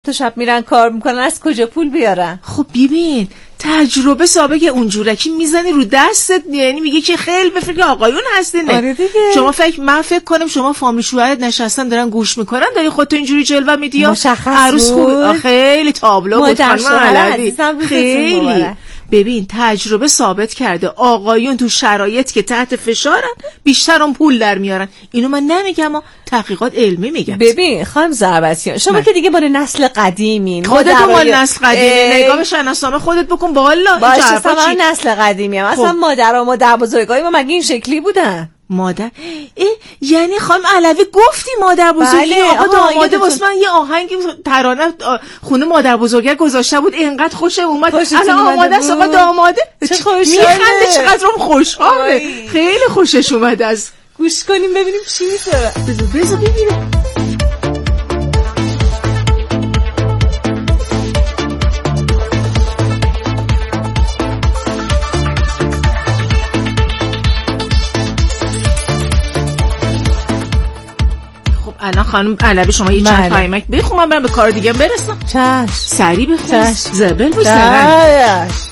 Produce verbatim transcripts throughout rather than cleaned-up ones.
تو شب میرن کار میکنن، از کجا پول بیارن؟ خب ببین تجربه سابقه اونجورکی میزنی رو دستت، یعنی میگه که خیلی به فکر آقایون هستین. آره دیگه. شما فکر من فکر کنم شما فامیل شوهرت نشستن دارن گوش میکنن، داری خودت اینجوری جلوه میدی یا عروس خوب. خیلی تابلو بود خانم خیلی. ببین تجربه ثابت کرده آقایون تو شرایط که تحت فشارن بیشتر اون پول در میارن. اینو من نمیگم اما تحقیقات علمی میگن. ببین خانم زربسیان شما من. که دیگه مال نسل قدیمین، خودت مال نسل قدیمی، نگاه به شناسنامه خودت بکن. والا باشه من نسل قدیمی ام. اصلا مادر و مادر بزرگای ما مگه این شکلی بودن؟ مادر ای یعنی خانم علوی گفتی مادر بزرگی بله. آقا داماده واسه من یه آهنگ ترانه خونه مادر بزرگی گذاشته بود، اینقدر خوشم اومد. الان آماده است آقا داماده چه خوشحاله، میخنده چقدرم خوشحاله، خیلی خوشش اومد. از گوش کنیم ببینیم چی میشه. بذار بذار ببینیم. الان خانم علوی شما یه چند پیامک بخون، من برم به کار دیگه برسم. چش سریع بخون زبل بود. چش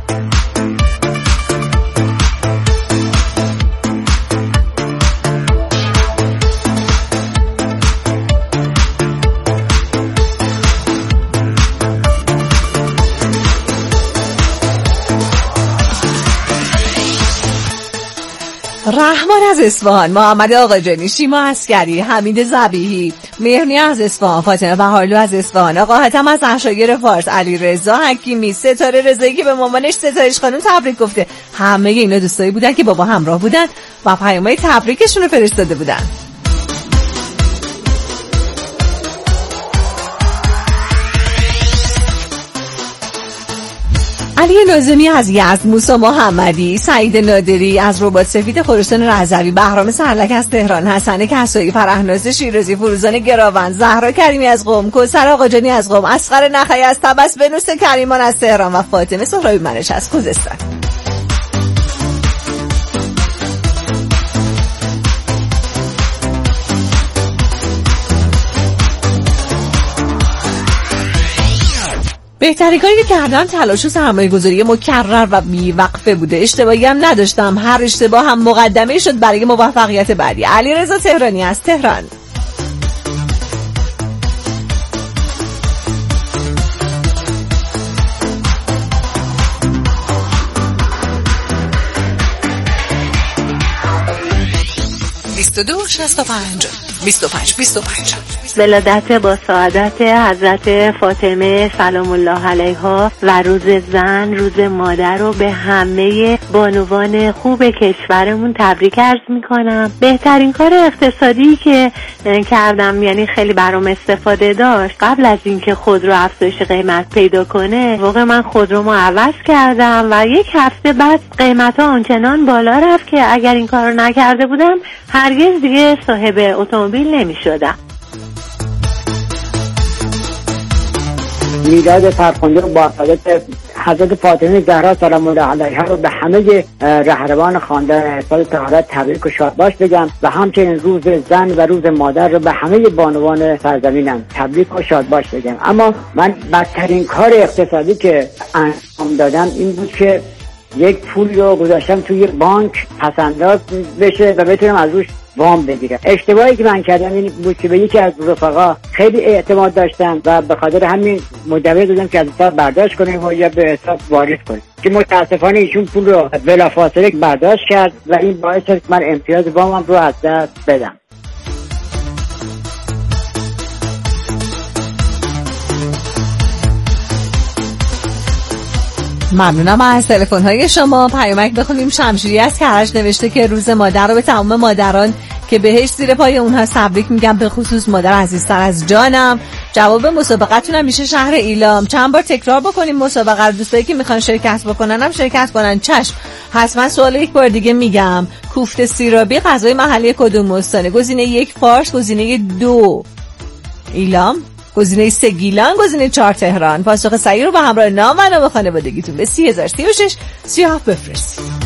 رحمان از اصفهان، محمد آقاجانی، شیما عسکری، حمید ذبیحی، مهرنی از اصفهان، فاطمه بهارلو از اصفهان، آقا حاتم از عشایر فارس، علی رضا حکیمی، ستاره رضایی که به مامانش ستارش خانم تبریک گفته. همه اینا دوستایی بودن که بابا همراه بودن و پیامای تبریکشون رو فرستاده بودن. علی ناظمی از یزد، موسی محمدی، سعید نادری از رباط سفید، خراسان رضوی، بهرام سرلک از تهران، حسن کسایی، فرهناز شیرازی، فروزان گراوند، زهرا کریمی از قم، کوثر آقاجانی از قم، اصغر نخعی از طبس، بنوس کریمان از تهران و فاطمه سهرابی منش از خوزستان. بهترین کاری که کردم تلاش و سرمایه گذاری مکرر و بیوقفه بوده. اشتباهی هم نداشتم، هر اشتباه هم مقدمه شد برای موفقیت بعدی. علی رضا تهرانی از تهران. بیست و دو شصت و پنج بیست و پنج بیست و پنج. ولادت با سعادت حضرت فاطمه سلام الله علیها و روز زن، روز مادر رو به همه بانوان خوب کشورمون تبریک عرض میکنم. بهترین کار اقتصادی که کردم، یعنی خیلی برام استفاده داشت، قبل از اینکه خودرو افزایش قیمت پیدا کنه، واقعا من خودرومو عوض کردم و یک هفته بعد قیمت ها آنچنان بالا رفت که اگر این کارو نکرده بودم هرگز دیگه صاحب اتومبیل نمیشدم. میلاد فرخنده رو با حضرت حضرت فاطمه زهرا سلام الله علیها رو به همه رهروان خاندان سال طهارت تبریک و شادباش بگم و همچنین روز زن و روز مادر رو به همه بانوان سرزمینم تبریک و شادباش بگم. اما من بدترین کار اقتصادی که انجام دادم این بود که یک پول رو گذاشتم توی بانک پسنداز بشه و بتونم از روش وام بگیرم. اشتباهی که من کردم این بود که به یکی از رفقا خیلی اعتماد داشتم و به خاطر همین مدعی دادم که از حساب برداشت کنه و یا به حساب وارد کنه، که متاسفانه ایشون پول رو بلافاصله برداشت کرد و این باعث شد من امتیاز وامم رو از دست بدم. ممنونم از تلفن های شما. پیامک بخونیم. شمشیری از کرج نوشته که روز مادر رو به تمام مادران که بهش زیر پای اونها تبریک میگم، به خصوص مادر عزیزتر از جانم. جواب مسابقتون هم میشه شهر ایلام. چند بار تکرار بکنیم مسابقه رو، دوستایی که میخوان شرکت بکنن هم شرکت کنن. چشم. حتما سوال یک بار دیگه میگم. کوفته سیرابی غذای محلی کدوم استانه؟ گزینه یک فارس، گزینه دو ایلام، گزینه سه گیلان، گزینه چهار تهران. پاسخ صحیح رو به همراه نام و نام خانوادگیتون به سی هزار سی و شش سی و هفت بفرستید.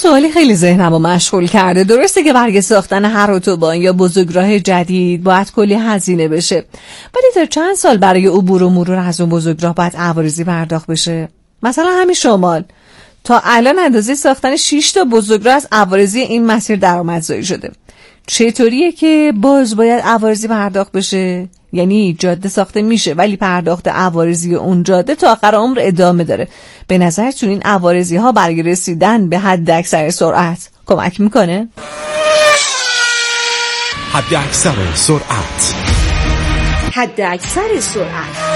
سوالی خیلی ذهنمو مشغول کرده. درسته که برای ساختن هر اتوبان یا بزرگراه جدید باید کلی هزینه بشه، ولی تا چند سال برای عبور و مرور از اون بزرگراه باید عوارضی پرداخت بشه؟ مثلا همین شمال تا الان اندازه ساختن شش تا بزرگراه از عوارضی این مسیر درآمدزایی شده. چطوریه که باز باید عوارضی پرداخت بشه؟ یعنی جاده ساخته میشه ولی پرداخت عوارضی اون جاده تا آخر عمر ادامه داره. به نظرتون این عوارضی ها برای رسیدن به حد اکثر سرعت کمک میکنه؟ حد اکثر سرعت حد اکثر سرعت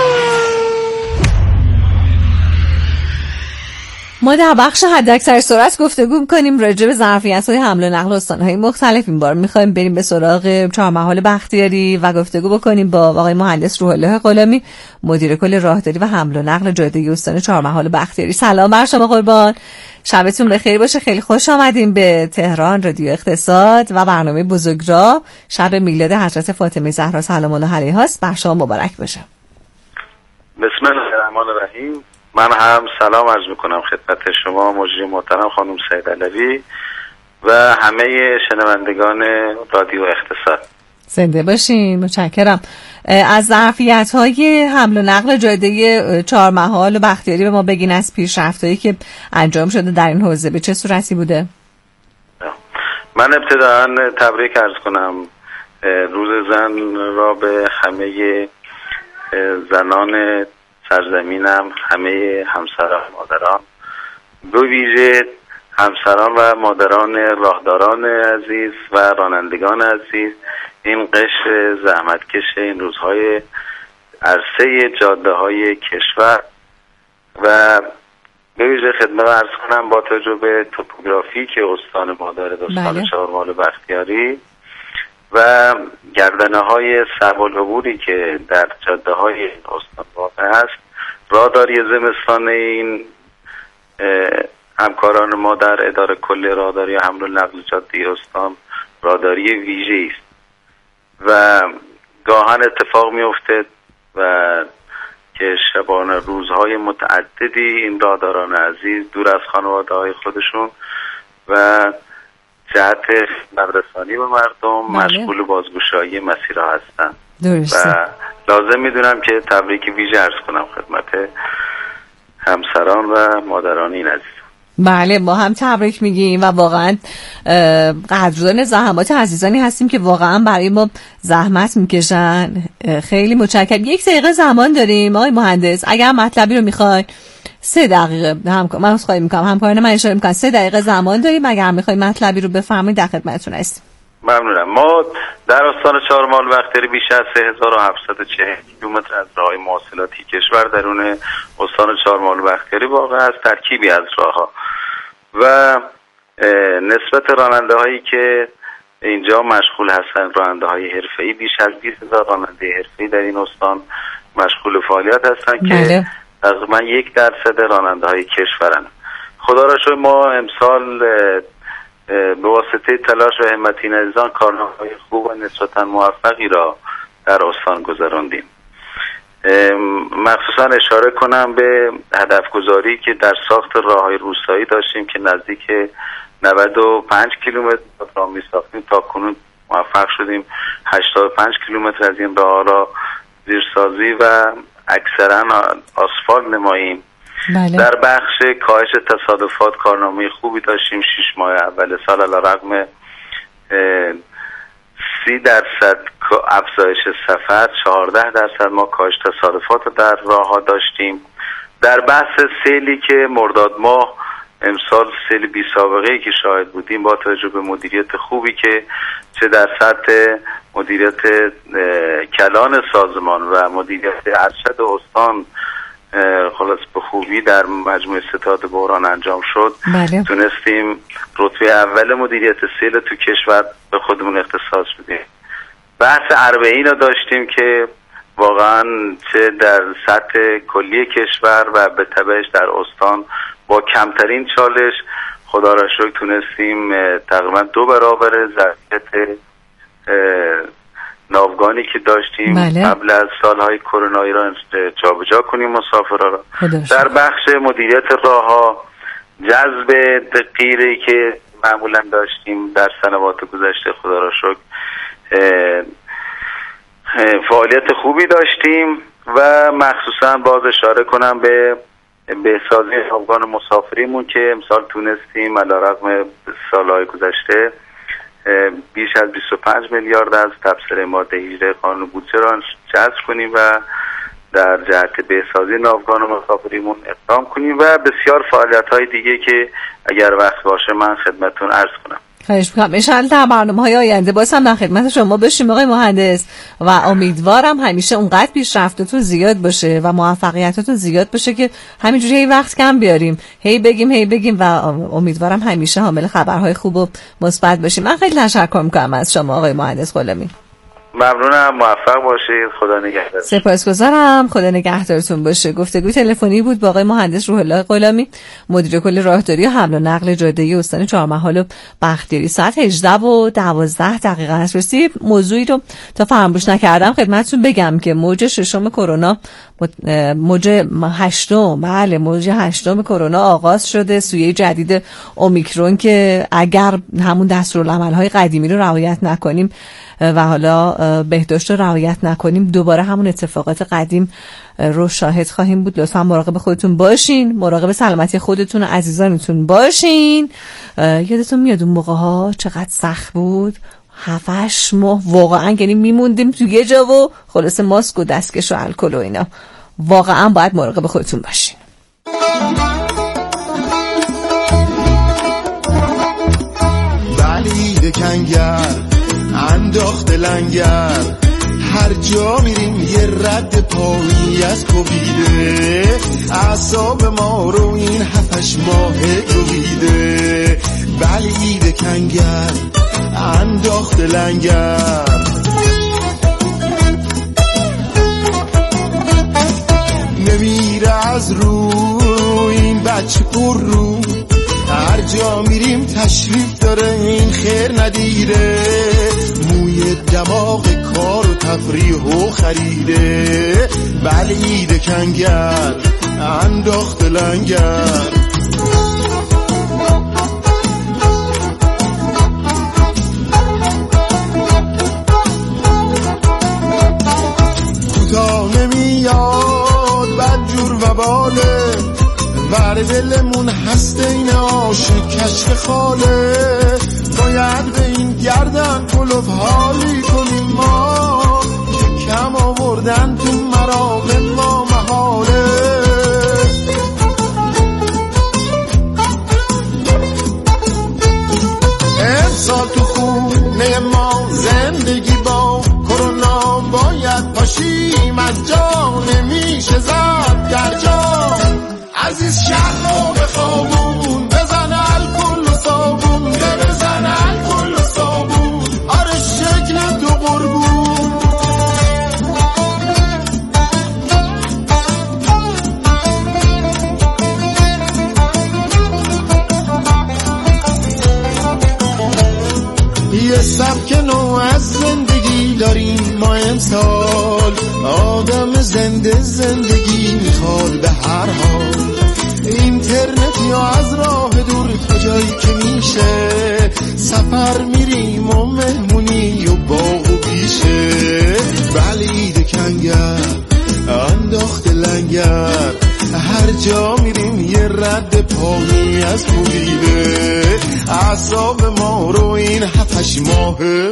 ما در بخش حداکثر سرعت گفتگو می‌کنیم راجع به ظرفیت‌های حمل و نقل استان‌های مختلف. این بار می‌خوایم بریم به سراغ چهارمحال بختیاری و گفتگو بکنیم با آقای مهندس روح الله غلامی، مدیر کل راهداری و حمل و نقل جاده استان چهارمحال بختیاری. سلام بر شما قربان، شبتون بخیر باشه. خیلی خوش آمدیم به تهران رادیو اقتصاد و برنامه بزرگراه. شب میلاد حضرت فاطمه زهرا سلام الله علیها است، بر شما مبارک باشه. بسم الله الرحمن الرحیم. من هم سلام عرض میکنم خدمت شما مجری محترم خانم سید علوی و همه شنوندگان رادیو اقتصاد. زنده باشین، متشکرم. از ظرفیت‌های حمل و نقل جاده چهارمحال و بختیاری به ما بگین، از پیشرفت‌هایی که انجام شده در این حوزه به چه صورتی بوده؟ من ابتداً تبریک عرض کنم روز زن را به همه زنان سرزمینم، همه همسران مادران، به ویژه همسران و مادران راهداران عزیز و رانندگان عزیز، این قشر زحمتکش این روزهای عرصه جاده های کشور و به ویژه خدمت عرض کنم با توجه به توپوگرافی که استان ما داره، استان چهارمحال بختیاری و گردنه های صعب العبوری که در جاده های استان واقع است، راهداری زمستان این همکاران ما در اداره کل راهداری و حمل و نقل جاده استان راهداری ویژه‌ای است و گاهن اتفاق می‌افتد و که شبانه روزهای متعددی این راهداران عزیز دور از خانواده‌های خودشون و جهت مدرسانی به مردم بله. مشغول بازگشایی مسیرها هستند و لازم میدونم که تبریک ویژه عرض کنم خدمت همسران و مادران این عزیز. بله، ما هم تبریک میگیم و واقعا قدردان زحمات عزیزانی هستیم که واقعا برای ما زحمت میکشن. خیلی متشکرم. یک دقیقه زمان داریم آقای مهندس، اگر مطلبی رو میخواین سه دقیقه هم من خواهی میکنم، همکاران من اشاره میکنم سه دقیقه زمان داریم، اگر میخواین مطلبی رو بفرمایید در خدمتتون هستیم. ممنونم. ما در استان چهارمحال بختیاری بیش از سه هزار و هفتصد و چهل کیلومتر از راههای مواصلاتی کشور درون استان چهارمحال بختیاری واقع است، ترکیبی از راهها و نسبت راننده هایی که اینجا مشغول هستند، راننده های حرفه‌ای، بیش از بیست هزار راننده حرفه‌ای در این استان مشغول فعالیت هستند که تقریبا یک درصد راننده های کشورند. خدا را شکر ما امسال به واسطه تلاش و همتی عزیزان کارنامه‌های خوب و نسبتاً موفقی را در استان گذراندیم. مخصوصا اشاره کنم به هدف گذاری که در ساخت راه‌های روستایی داشتیم که نزدیک نود و پنج کیلومتر راه می‌ساختیم، تا کنون موفق شدیم هشتاد و پنج کیلومتر از این راه را زیرسازی و اکثرا آسفالت نماییم. بله. در بخش کاهش تصادفات کارنامه خوبی داشتیم. شش ماه اول سال علیرغم سی درصد افزایش سفر، چهارده درصد ما کاهش تصادفات در راه ها داشتیم. در بحث سیلی که مرداد ماه امسال سیل بی سابقه‌ای که شاهد بودیم، با توجه به مدیریت خوبی که چه در سطح مدیریت کلان سازمان و مدیریت ارشد استان خلاص به خوبی در مجموعه ستاد بحران انجام شد، بله. تونستیم رتبه اول مدیریت سیل تو کشور به خودمون اختصاص بدیم. بحث اربعین رو داشتیم که واقعا چه در سطح کلی کشور و به تبعش در استان با کمترین چالش خدا را شکر تونستیم تقریبا دو برابر ظرفیت ناوگانی که داشتیم بله. قبل از سالهای کرونایی را جابجا کنیم مسافرها را. در بخش مدیریت راه‌ها جذب غیری که معمولا داشتیم در سنوات گذشته، خدا را شکر فعالیت خوبی داشتیم و مخصوصا باز اشاره کنم به بهسازی افغان مسافریمون که امسال تونستیم علیرغم سالهای گذشته بیش از بیست و پنج میلیارد از تبصره ماده هجده قانون بودجه را جذب کنیم و در جهت بهسازی افغان مسافریمون اقدام کنیم و بسیار فعالیت‌های دیگه که اگر وقت باشه من خدمتتون عرض کنم. خواهش می‌کنم. ان شاءالله در برنامه‌های آینده باز هم در خدمت شما باشیم آقای مهندس و امیدوارم همیشه اونقدر پیشرفتتون زیاد باشه و موفقیتاتون زیاد باشه که همینجوری هی وقت کم بیاریم، هی بگیم هی بگیم و امیدوارم همیشه حامل خبرهای خوب و مثبت باشیم. من خیلی تشکر می‌کنم از شما آقای مهندس غلامی. ممنونم، موفق باشید، خدا نگهدار. سپاسگزارم، خدا نگهدارتون باشه. گفتگوی تلفنی بود با آقای مهندس روح الله غلامی، مدیر کل راهداری و حمل و نقل جاده استان چهارمحال و بختیاری. ساعت هجده و دوازده دقیقه است. راستی موضوعی رو تا فراموش نکردم خدمتتون بگم که موج ششم کرونا، موج هشتم، بله موج هشتم کرونا آغاز شده. سویه جدید اومیکرون که اگر همون دستورالعمل‌های قدیمی رو رعایت نکنیم و حالا بهداشت رو رعایت نکنیم دوباره همون اتفاقات قدیم رو شاهد خواهیم بود. لطفا مراقب خودتون باشین، مراقب سلامتی خودتون و عزیزانتون باشین. یادتون میاد اون موقع ها چقدر سخت بود؟ هفتش ماه واقعا یعنی میموندیم تو یه جا و خلاص ماسک و دستکش و الکل و اینا. واقعا باید مراقب خودتون باشین. ولی کنگر انداخت لنگر، هر جا میریم یه رد پایی از کوبیده، اعصاب ما رو این هفتش ماه کوبیده. بلعید کنگر انداخت لنگر، نمیره از رو این بچه پر رو، هر جا میریم تشریف داره این خیر ندیره، موی دماغ کار و تفریح و خریده. بلعید کنگر انداخت لنگر، کوتاه نمیاد بدجور و باله، ور دلمون هست این عاشق کشف خاله، باید به این گردن کلوف حالی کنیم ما، که کم آوردن تو مراقب ما محاله. امسال تو خونه ما زندگی با کرونا باید پاشیم از جا، نمیشه زد در جا. عزیز شهر رو به خوابون بزن الکل و صابون، بزن الکل و صابون، آره شکل تو قربون. یه سبک نو از زندگی داریم ما امسال، آدم زنده زندگی میخواد به هر حال. اینترنت یا از راه دور تا جایی که میشه، سفر میریم و مهمونی و باغ و بیشه. بلعید کنگر انداخت لنگر، هر جا میریم یه رد پایی از کوبیده، اعصاب ما رو این هفتش ماهه.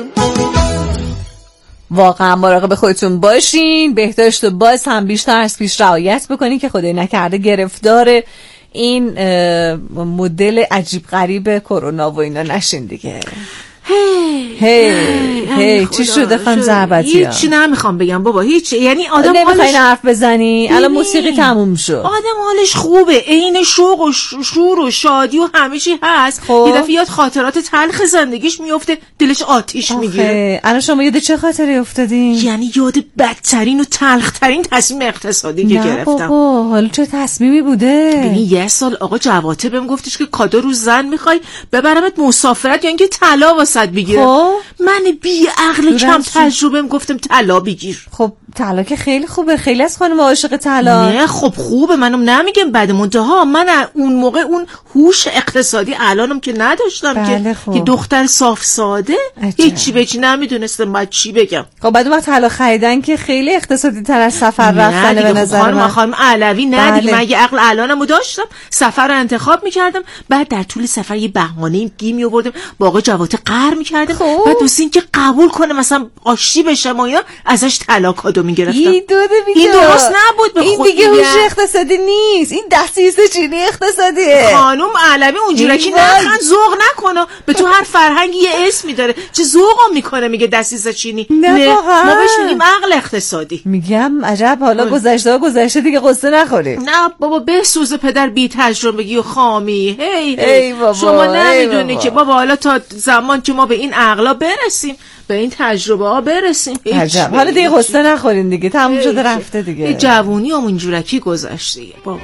واقعا مراقب خودتون باشین، بهداشت و باز هم بیشتر از پیش رعایت بکنین که خدای نکرده گرفتار این مدل عجیب غریب کرونا و اینا نشین دیگه. هی هی هی چی شده خانم زربتی؟ هیچ نمیخوام بگم بابا، هیچ. یعنی آدم نمیخوای حرف بزنی؟ الان موسیقی تموم شد، آدم حالش خوبه، عین شوق و شور و شادی و همه چی هست، خب. یه دفعه یاد خاطرات تلخ زندگیش میفته، دلش آتیش میگیره. الان شما یاد چه خاطری افتادین؟ یعنی یاد بدترین و تلخترین تصمیم اقتصادی که گرفتم. بابا حالا چه تصمیمی بوده؟ ببین یه سال آقا جواته بهم گفتش که کادو رو زن میخوای ببرمت مسافرت یا اینکه طلا واسه درصد بگیرم. خب من بی عقل کم تجربه گفتم طلا بگیر. خب طلا که خیلی خوبه، خیلی از خانم عاشق طلا. نه خب خوبه، منم نمیگم بعد منتها من اون موقع اون هوش اقتصادی الانم که نداشتم. بله که که دختر صاف ساده هیچی به چی نمیدونستم بعد چی بگم. خب بعد اون طلا خریدن که خیلی اقتصادی تر از سفر رفتن به نظر خانم من. خانم علوی نه بله. دیگه من اگه عقل الانمو داشتم سفر رو انتخاب میکردم، بعد در طول سفر یه بهانه گیم میآوردم با آقا جواد قهر میکردم. خب. بعد دوست این که قبول کنه مثلا آشتی بشم و اینا ازش طلا کادو میگرفتم. این این درست نبود به این دیگه هوش اقتصادی نیست، این دستیس چینی اقتصادیه. خانم علوی اونجوری که نخند ذوق نکنه، به تو هر فرهنگی یه اسمی داره، چه ذوقم میکنه میگه دستیس چینی. نه, نه. ما بهش میگیم عقل اقتصادی. میگم عجب حالا گذشته ها گذشته دیگه قصه نخوریم. نه بابا بسوز پدر بی تجربگی و خامی. هی ای بابا شما نمیدونی که بابا حالا تا زمان که ما به این عقلا برسیم، به این تجربه ها برسیم. عجب حالا دیگه قصه نخورین دیگه، تموم شده رفته دیگه. جوونی همون جورکی گذشته بابا.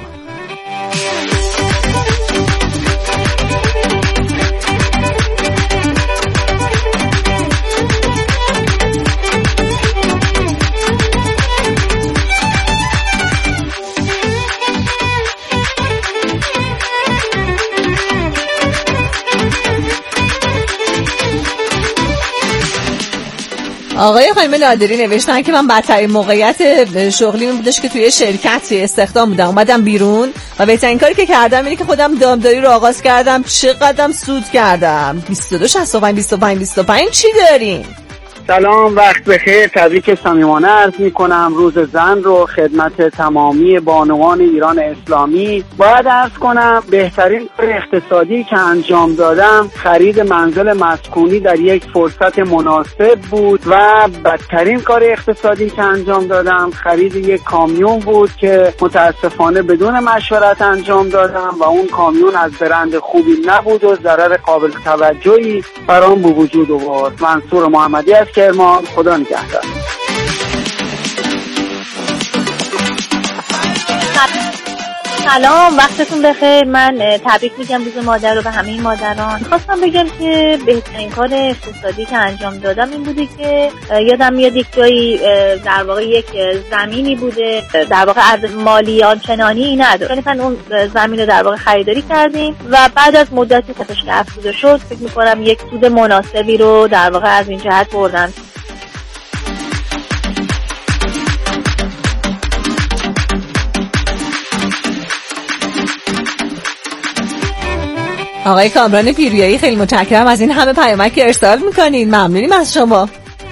آقای خانم نادری نوشتن که من بدترین موقعیت شغلی من بودش که توی شرکتی استخدام بودم، اومدم بیرون و بهترین کاری که کردم اینه که خودم دامداری رو آغاز کردم. چقدرم سود کردم. بیست و دو شصت و پنج بیست و پنج بیست و پنج چی دارین؟ سلام، وقت بخیر. تبریک صمیمانه عرض میکنم روز زن رو خدمت تمامی بانوان ایران اسلامی. باید عرض کنم بهترین کار اقتصادی که انجام دادم خرید منزل مسکونی در یک فرصت مناسب بود و بدترین کار اقتصادی که انجام دادم خرید یک کامیون بود که متاسفانه بدون مشورت انجام دادم و اون کامیون از برند خوبی نبود و ضرر قابل توجهی برام به وجود آورد. منصور محمدی از کرمان، خدا نگهدار. سلام، وقتتون بخیر. من تبریک میگم روز مادر رو به همه مادران. خواستم بگم که بهترین کار اقتصادی که انجام دادم این بوده که یادم میاد یک جایی در واقع یک زمینی بوده، در واقع از مالی آنچنانی نداره، مثلا اون زمین رو در واقع خریداری کردیم و بعد از مدتی که افزوده شد فکر میکنم یک سود مناسبی رو در واقع از این جهت بردم. آقای کامران پیریایی خیلی متشکرم از این همه پیامک که ارسال میکنید. ممنونیم از شما.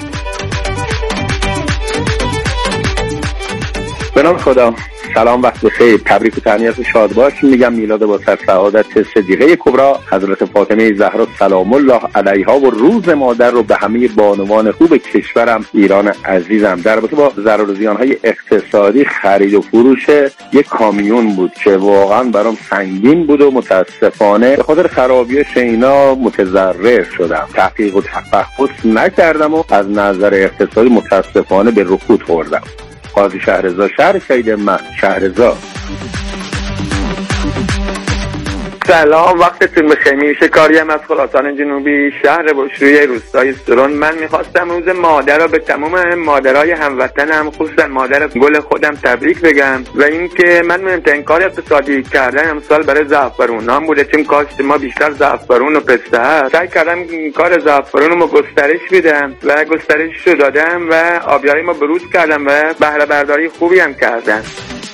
به نام خدا. سلام، وقت بخیر. تبریک و تهنیت شاد باش میگم. میلاد با سعادت صدیقه کبرا حضرت فاطمه زهرا سلام الله علیها و روز مادر رو به همه بانوان خوب کشورم ایران عزیزم. در رابطه با ضرر و زیان‌های اقتصادی خرید و فروش یک کامیون بود که واقعا برام سنگین بود و متاسفانه به خاطر خرابیش اینا متضرر شدم. تحقیق و تفحص نکردم و از نظر اقتصادی متاسفانه به رکود خوردم. قاضی شهرزا، شهر سید من شهرزا. سلام، وقتتون بخیر. میشه کاریم از خراسان جنوبی، شهر بشروی، روستای سرون. من میخواستم روز مادر رو به تمام مادرای هموطنم خصوصا مادر گل خودم تبریک بگم و اینکه من مهمترین کار اقتصادی کردن امسال برای زعفرون هم بوده. چون کاشت ما بیشتر زعفرون و پسته هست، سعی کردم کار زعفرون رو گسترش بدم و گسترش رو دادم و آبیاری ما بروز کردم و بهره برداری خوبی هم کردم.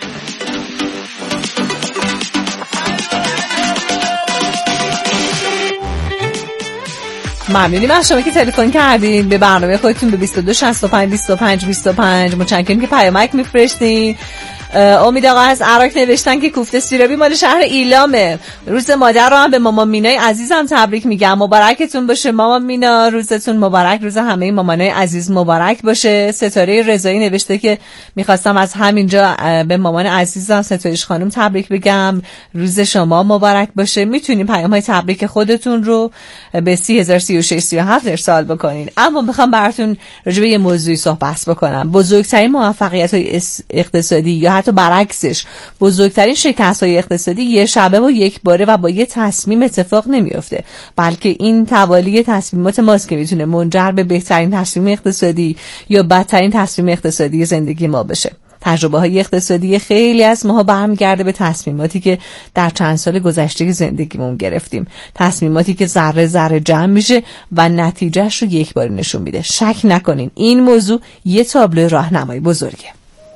ممنونیم از شما که تلفن کردین به برنامه خودتون به بیست و دو شصت و پنج بیست و پنج بیست و پنج. متشکرم که پیامک میفرستین. امید آقا از عراق نوشتن که کوفته سیرابی مال شهر ایلامه. روز مادر رو هم به مامان مینای عزیزم تبریک میگم. مبارکتون باشه مامان مینا، روزتون مبارک، روز همه مامانای عزیز مبارک باشه. ستاره رضایی نوشته که میخواستم از همینجا به مامان عزیزم ستایش خانم تبریک بگم، روز شما مبارک باشه. میتونین پیام های تبریک خودتون رو به سی هزار سی و شش سی و هفت ارسال بکنین. اما میخوام براتون راجع به یه موضوعی صحبت بکنم. بزرگترین موفقیت های اقتصادی یا حتی برعکسش بزرگترین شکست‌های اقتصادی یه شبه و یک باره و با یه تصمیم اتفاق نمیفته، بلکه این توالی تصمیمات ماست که میتونه منجر به بهترین تصمیم اقتصادی یا بدترین تصمیم اقتصادی زندگی ما بشه. تجربه های اقتصادی خیلی از ماها برمیگرده به تصمیماتی که در چند سال گذشته زندگیمون گرفتیم، تصمیماتی که ذره ذره جمع میشه و نتیجهش رو یک بار نشون میده. شک نکنین این موضوع یه تابلو راهنمای بزرگه.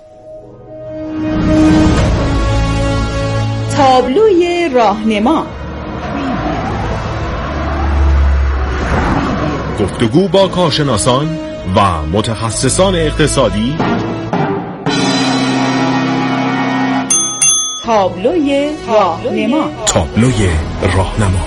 تابلوی راهنما، گفتگو با کارشناسان و متخصصان اقتصادی. تابلوی راهنما. تابلوی راهنما.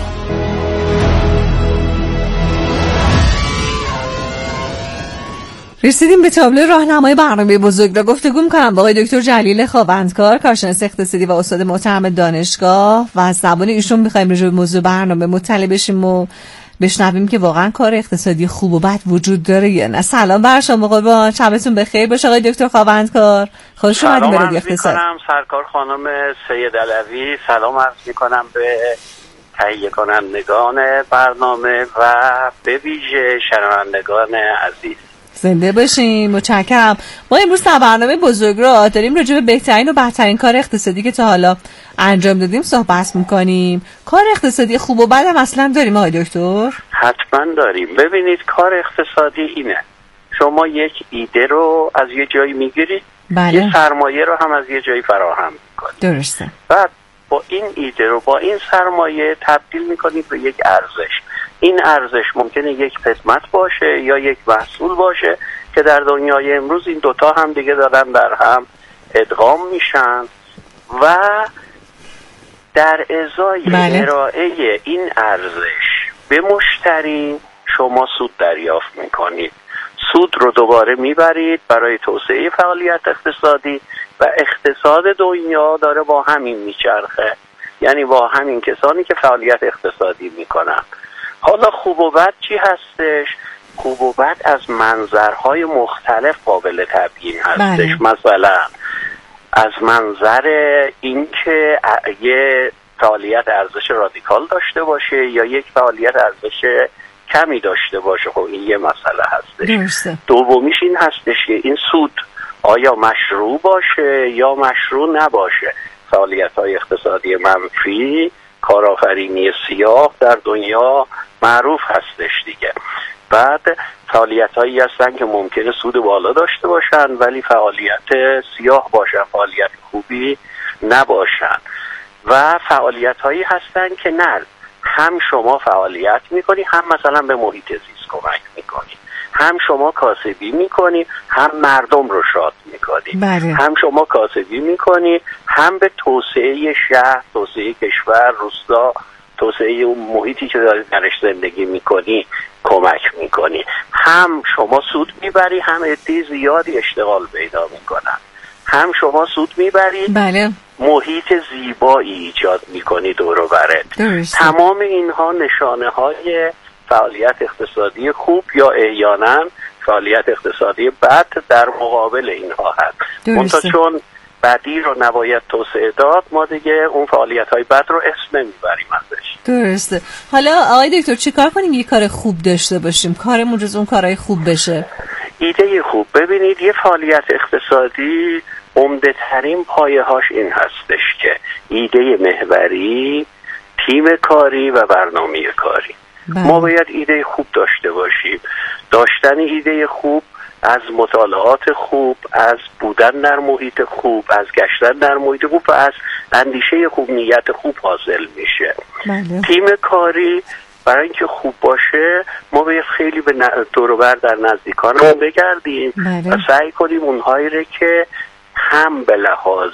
رسیدیم به تابلوی راهنمای برنامه بزرگ را. گفتگو می‌کنم با آقای دکتر جلیل خاوندکار، کارشناس اقتصادی و استاد محترم دانشگاه، و از زبان ایشون می‌خوایم راجع به موضوع برنامه مطلع بشیم و بشنویم که واقعا کار اقتصادی خوب و بد وجود داره یا نه. سلام بر شما، قربان، شبتون بخیر باشه آقای دکتر خاوندکار. خوش اومدید به رادیو اقتصاد. سلام سرکار خانم سید علوی، سلام عرض می‌کنم به تهیه کنندگان برنامه و به ویژه شنوندگان عزیز. زنده باشیم، متشکرم. ما امروز در برنامه بزرگ را داریم راجع به بهترین و بدترین کار اقتصادی که تا حالا انجام دادیم صحبت می‌کنیم. کار اقتصادی خوب و بد هم اصلا داریم آقای دکتر؟ حتما داریم. ببینید کار اقتصادی اینه، شما یک ایده رو از یه جایی میگیرید، بله. یه سرمایه رو هم از یه جایی فراهم می‌کنید. درسته. بعد با این ایده رو با این سرمایه تبدیل می‌کنید به یک ارزش. این ارزش ممکنه یک خدمت باشه یا یک محصول باشه که در دنیای امروز این دوتا هم دیگه دارن در هم ادغام میشن و در ازای بله. ارائه این ارزش به مشتری شما سود دریافت میکنید. سود رو دوباره میبرید برای توسعه فعالیت اقتصادی و اقتصاد دنیا داره با همین میچرخه، یعنی با همین کسانی که فعالیت اقتصادی میکنن. حالا خوب و بد چی هستش؟ خوب و بد از منظرهای مختلف قابل تبیین هستش. بله. مثلا از منظر اینکه یه فعالیت ارزش رادیکال داشته باشه یا یک فعالیت ارزش کمی داشته باشه، خب این یه مسئله هستش. درسته. دومیش این هستش که این سود آیا مشروع باشه یا مشروع نباشه. فعالیت‌های اقتصادی منفی، کارآفرینی سیاه در دنیا معروف هستش دیگه. بعد فعالیت‌هایی هستن که ممکنه سود بالا داشته باشن ولی فعالیت سیاه باشن، فعالیت خوبی نباشن. و فعالیت‌هایی هستن که نه، هم شما فعالیت می‌کنی هم مثلا به محیط زیست کمک می‌کنی، هم شما کاسبی می‌کنی هم مردم رو شاد می‌کنی. بله. هم شما کاسبی می‌کنی هم به توسعه شهر، توسعه کشور، روستا، توسعه اون محیطی که داری درش زندگی می‌کنی کمک می‌کنی. هم شما سود می‌بری هم عده زیادی اشتغال پیدا می‌کنن. هم شما سود می‌بری، بله. محیط زیبایی ایجاد می‌کنی دور و برت. درسته. تمام اینها نشانه‌های فعالیت اقتصادی خوب یا احیانا فعالیت اقتصادی بد در مقابل اینها هست. منتها چون بدی رو نباید توسعه داد، ما دیگه اون فعالیت‌های بد رو اسم نمیبریم ازش. درسته. حالا آقای دکتر چی کار کنیم یه کار خوب داشته باشیم، کارمون جز اون کارهای خوب بشه؟ ایده خوب، ببینید یه فعالیت اقتصادی عمده ترین پایه هاش این هستش که ایده محوری، تیم کاری و برنامه کاری. بله. ما باید ایده خوب داشته باشیم. داشتن ایده خوب از مطالعات خوب، از بودن در محیط خوب، از گشتن در محیط خوب و از اندیشه خوب، نیت خوب حاصل میشه. بله. تیم کاری برای اینکه خوب باشه ما باید خیلی به دور و بر در نزدیکانمون بگردیم. بله. و سعی کنیم اونهایی رو که هم به لحاظ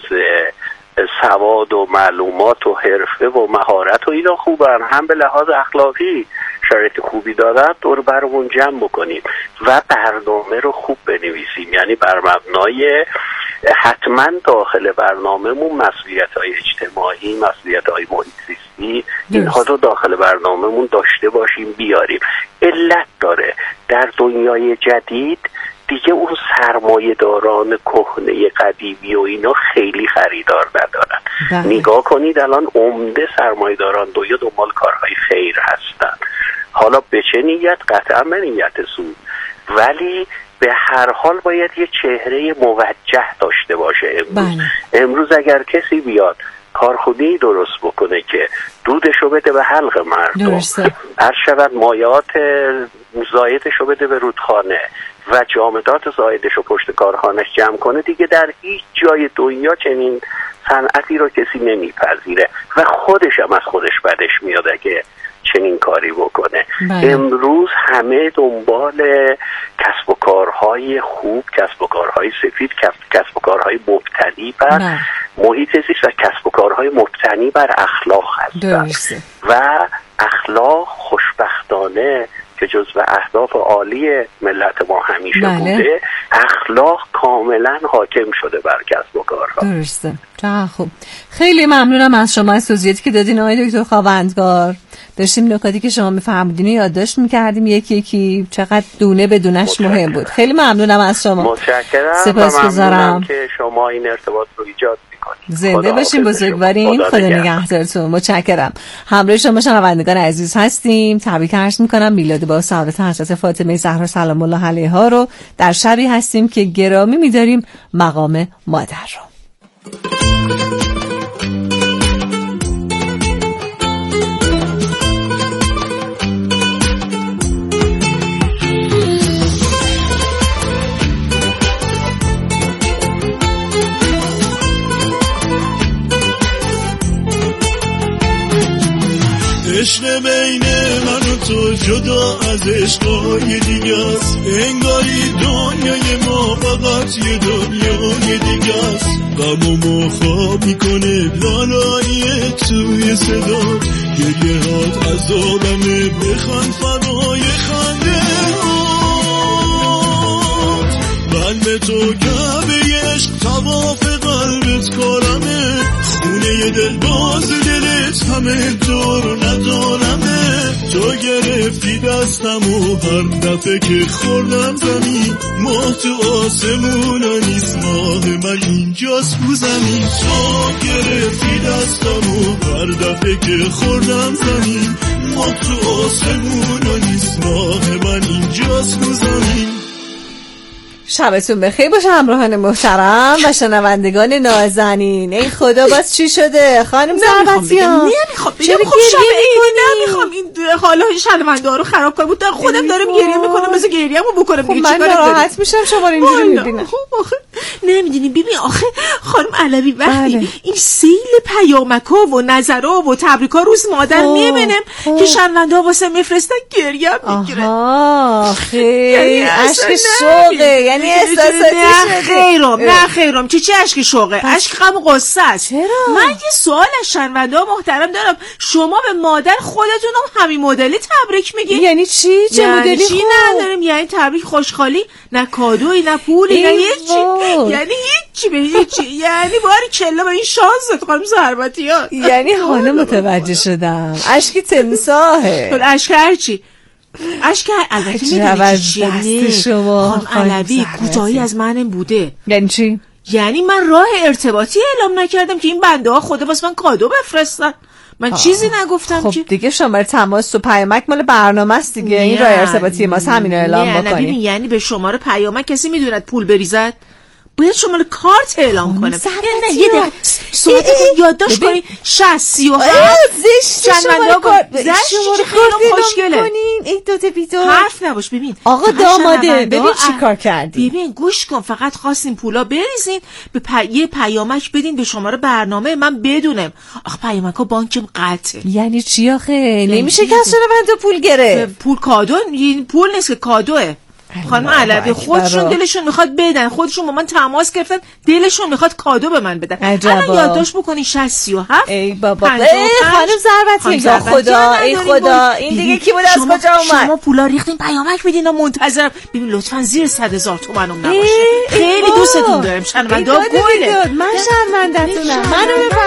سواد و معلومات و حرفه و مهارت و اینا خوبن، هم به لحاظ اخلاقی شرایط خوبی دارن، دور برمون جمع بکنیم و برنامه رو خوب بنویسیم. یعنی بر مبنای حتما داخل برنامه‌مون مسئولیت‌های اجتماعی، مسئولیت‌های محیط زیستی، اینها رو داخل برنامه‌مون داشته باشیم بیاریم. علت داره در دنیای جدید دیگه اون سرمایه داران کهنه قدیمی و اینا خیلی خریدار ندارن. بله. نگاه کنید الان عمده سرمایه داران دنیا دنبال کارهای خیر هستن، حالا به چه نیت؟ قطعا به نیت سود، ولی به هر حال باید یه چهره موجه داشته باشه. امروز بله. امروز اگر کسی بیاد کارخونه‌ای درست بکنه که دودشو بده به حلق مردم، هر شود مایات زایدشو بده به رودخانه و جامدات زایدشو پشت کارخانهش جمع کنه، دیگه در هیچ جای دنیا چنین صنعتی رو کسی نمیپذیره و خودش هم از خودش بدش میاد اگه چنین کاری بکنه. بله. امروز همه دنبال کسب و کارهای خوب، کسب و کارهای سفید، کسب و کارهای مبتنی بر بله. محیط زیست و کسب و کارهای مبتنی بر اخلاق هستند و اخلاق خوشبختانه که جزو اهداف عالی ملت ما همیشه بله. بوده، اخلاق کاملا حاکم شده بر کسب و کارها. درسته. چقدر خوب. خیلی ممنونم از شما از توضیحاتی که دادین آقای دکتر خاوندگار. داشتیم نکاتی که شما میفهمیدین یادداشت میکردیم یکی یکی، چقدر دونه به دونش مهم بود. خیلی ممنونم از شما. متشکرم. سپاسگزارم که شما این ارتباط رو ایجاد میکنید. زنده باشین، بزرگوارین. خدا نگهدارتون. متشکرم. همراه شما شنوندگان عزیز هستیم. تبریک عرض میکنم میلاد با سعادت حضرت فاطمه زهرا سلام الله علیها رو در شبی هستیم که گرامی میداریم مقام مادر رو. عشق بین من و تو جدا از عشقای دیگه است، انگاری دنیای ما فقط یه دنیای دیگه است. غم و ما خواب میکنه لالایی توی صدا، گریه هات از عالمه بخند فدای خنده هات. قلب تو کعبه عشق طواف قلبت کارمه، خونه دل باز دلت همه دور ندارمه. تو گرفتی دستم و هر دفعه که خوردم زمین، ماه تو آسمونا نیست، ماه من اینجاست رو زمین. تو گرفتی دستم و هر دفعه که خوردم زمین، ماه تو آسمونا نیست، ماه من اینجاست رو زمین. شبتون بخیر باشه همراهان محترم و شنوندگان نازنین. ای خدا باز چی شده خانم ثروتیان؟ نمیخوام بگم خب شبه نمیخوام این حالا شنونده ها رو خراب کنم، بود خودم دارم گریه میکنم، مثل گریه‌مو بکنم دیگه. من ناراحت میشم شما رو اینجوری میبینم. خب آخه نمیدونی ببین آخه خانم علوی وقتی بله. این سیل پیامک‌ها و نظرها و تبریک‌ها روز مادر میبینم که شنونده ها واسه میفرستن گریه میگیره. آها خیلی اشک شوقه، یعنی احساساتی نه خیرم نه خیرم چی چی اشک شوقه؟ اشک غم و غصه است. چرا؟ من یه سوال از شنونده ها محترم دارم، شما به مادر خودتون هم همین مدلی تبریک میگین؟ یعنی چی؟ چه یعنی مدلی؟ چی نداریم، یعنی تبریک خوشحالی، نه کادویی نه پولی نه هیچی، یعنی هیچی به هیچی، یعنی باری کلا به این شانست خانم ثروتیان. یعنی حالا متوجه شدم اشکی تمساحه. اشک هرچی اشک البته میدونی چیه شما خانم علوی کوتاهی از منم بوده. یعنی چی؟ یعنی من راه ارتباطی اعلام نکردم که این بنده ها خدا واسه من کادو بفرستن، من آه. چیزی نگفتم. خب دیگه شماره تماس و پیامک مال برنامه است دیگه، این راه ارتباطی ماست، همین رو اعلام بکنید. یعنی به شماره پیامک کسی میدوند پول بریزد؟ باید شماره کارت اعلام کنم. نه یه دقیقه صحبت کنی یادداشت کنی شصت سی و هفت شنونده کارت زشت خیلی خوشگله. این دوتا بیدار حرف نباش. ببین آقا داماده ببین چی کار کردی. ببین گوش کن، فقط خواستیم پولا بریزین به پی... یه پیامک بدین به شماره برنامه من بدونم. آخه پیامک ها بانکم قطعه. یعنی چی آخه؟ نمیشه که از شنونده پول گرفت. پول کادو پول نیست که کادوه. خانم علوی خودشون دلشون میخواد بدن، خودشون با من تماس گرفتن دلشون میخواد کادو به من بدن. الان یادداشت بکنین شصت سی و هفت. ای بابا ای خانم ثروتی یا خدا ای خدا این دیگه کی بود از کجا اومد؟ شما پولا ریختین پیامک میدین و منتظرم. ببین لطفا زیر صد هزار تومنم نباشه. خیلی دوستتون دارم شنونده گویله. من شرمنده‌تونم. منو